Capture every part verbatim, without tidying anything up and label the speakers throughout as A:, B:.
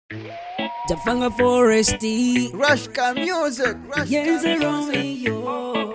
A: Jafanga Foresti
B: Rashka music Rashka
A: Yenze Romeo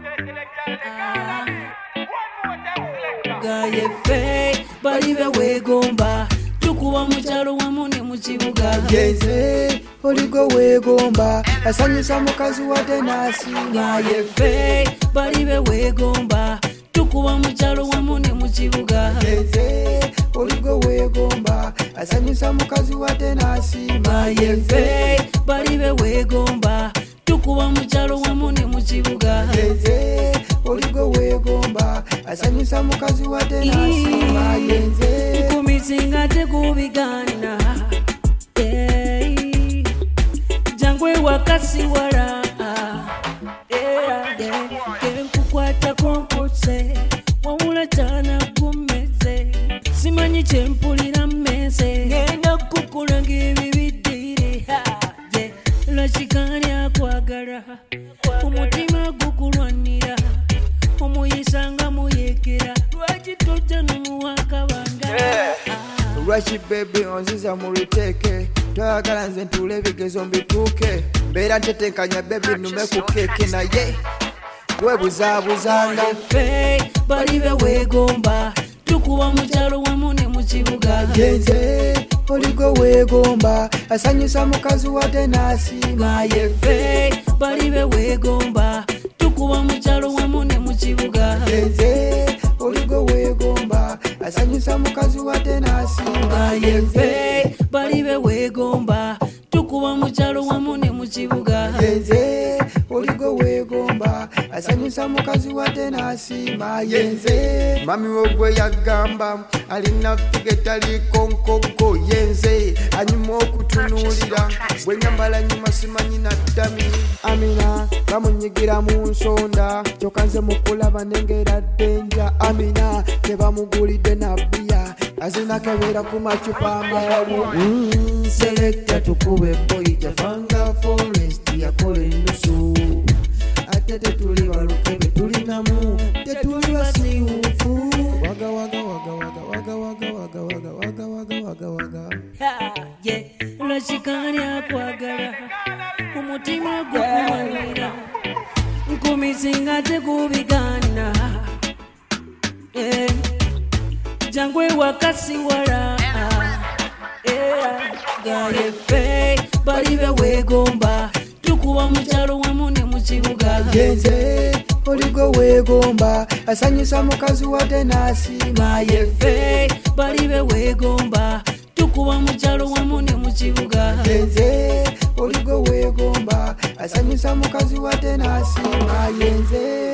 A: Gaye fe Balibe wegomba Tukuwa muchalo wamune muchibuga
B: Yenze Oligo wegomba Asanyisa mukazi wa tenasi
A: Gaye fe Balibe wegomba Tukuwa muchalo wamune muchibuga
B: Yenze Oligo wegomba Asanyisa mukazi wa tenasi
A: Gaye fe Balibe wegomba Tukuwa muchalo wamune muchibuga
B: Yenze Oligo wegomba Asanyisa mukazi wa tenasi Yenze
A: Kumisinga tekubigana hey. Jangwe wakasi wala Kenkukwata konkose Wawula chana kumeze Simanyi chempulira meze Ngenda kukulanga ebibidire Lwakikani akwagala Umutima gukulwanira Omuyisanga muyekera Lwaki tojja n'omuwakabanga
B: Lwaki baby onziza mu riteke Twagala nze ntule ebigezo mbituuke Mbeera ntetenkanya baby nume ku keke naye webuzaabuzanga
A: Fe balibe wegomba Tukuba mukyalo wamu ne mu kibuga
B: Yenze oligo wegomba Asanyusa mukazi wa tenasi
A: Gaye fe balibe wegomba Tukuba mukyalo wamu ne mu kibuga
B: Yenze oligo wegomba Asanyusa mukazi wa tenasi
A: Gaye fe balibe wegomba Tukuba mukyalo wamu ne mu kibuga
B: Yenze oligo wegomba Asanyusa mukazi wa tenasi Yenze mami wogwe yagamba alina figeta liko nkoko Yenze anyuma okutunulira bwe nyambala nyuma simanyi na ddami Amina bamunyigira mu nsonda kyokka nze mukulaba nengera ddenja Amina tebamugulidde na bbiya azinakebera ku macupa amayabu mm, Selecta tukube boy Jafanga Forest yakola ennusu ate tetuli balukebe tulinamu tetuli basiwufu waga waga waga waga waga waga waga waga waga waga waga waga
A: yeah. Lwakikani akwagala Umutima gukulwanira Nkumisinga tekubigana yeah. Jangwe wakasi wala yeah. Gaye fe balibe wegomba Tukuba mukyalo wamu ne mu kibuga
B: Yenze oligo wegomba Asanyusa mukazi wa tenasi
A: Gaye fe balibe wegomba Tukuba mukyalo wamu ne mu kibuga
B: Yenze oligo wegomba Asanyusa mukazi wa tenasi Yenze